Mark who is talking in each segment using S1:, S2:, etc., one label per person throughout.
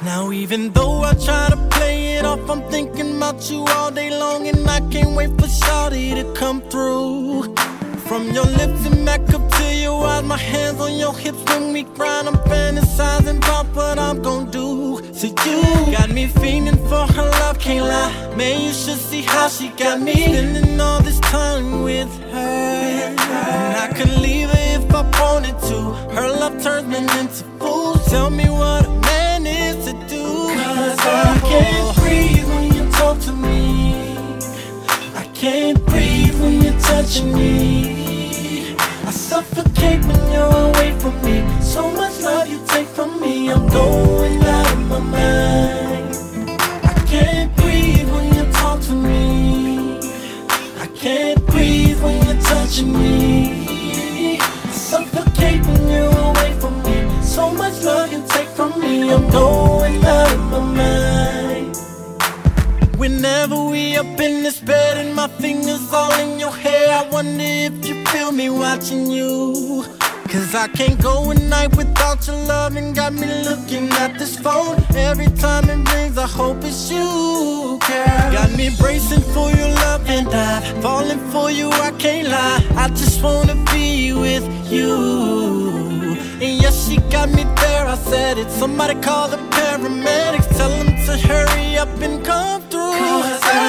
S1: Now even though I try to play it off, I'm thinking about you all day long, and I can't wait for shawty to come through. From your lips and back up to your eyes, my hands on your hips when we grind. I'm fantasizing about what I'm gon' do. So you got me fiending for her love, can't lie. Man, you should see how she got me spending all this time with her. And I could leave her if I wanted to. Her love turns me into fools. Tell me what a man is to do. 'Cause I can't breathe when you talk to me. I can't breathe when you're touching me. I suffocate when you're away from me. So much love you take from me, I'm going out of my mind. I can't breathe when you talk to me. I can't breathe when you're touching me. I suffocate when you're away from me. So much love you take from me, I'm going out of my mind. Whenever we up in this bed and my fingers all in your hair, I wonder if you feel me watching you. 'Cause I can't go a night without your love, and got me looking at this phone. Every time it rings, I hope it's you, girl. Got me bracing for your love, and I'm falling for you, I can't lie. I just wanna be with you. And yes, she got me there, I said it. Somebody call the paramedics, tell them to hurry up and come through. 'Cause I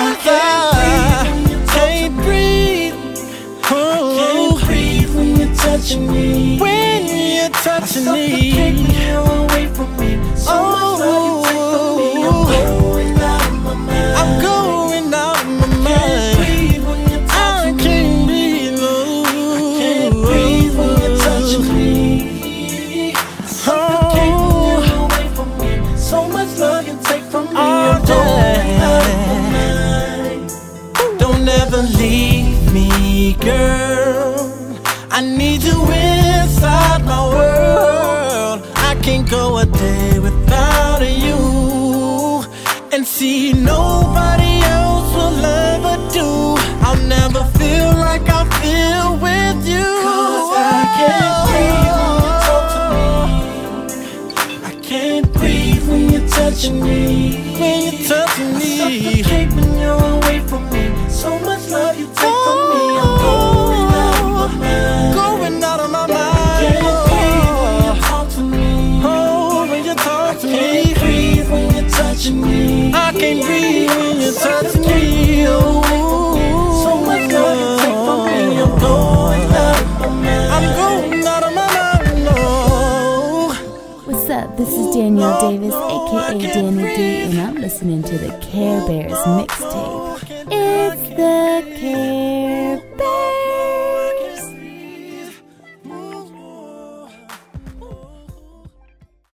S1: can't breathe. Oh. I can't breathe when you're touching me. When you're touching me, I suffocate when you're away from me. So much love you take from me, I'm going out of my mind. I'm going out of my mind. I can't breathe when you're touching me. I can't breathe, no. I can't breathe when you're touching me. I suffocate when you're away from me. So much love you take from me, I'm going out of my mind. Don't ever leave me, girl. I need you inside my world. I can't go a day without you. And see, nobody else will ever do. I'll never feel like I feel with you. 'Cause I can't breathe when you talk to me. I can't breathe when you're touching me. When you're touching me, I suffocate when you're away from me. So much love you take from me, I'm going out of my mind. Going out of my mind. I can't breathe when you talk to me. Oh, when you talk to me. I can't breathe when you're touching me. I can't breathe when you're touching me. Oh, so much love you take from me, I'm going out of my mind. I'm going out of my mind, no.
S2: What's up? This is Danielle Davis, aka Danny D, and I'm listening to the Care Bears mixtape. It's the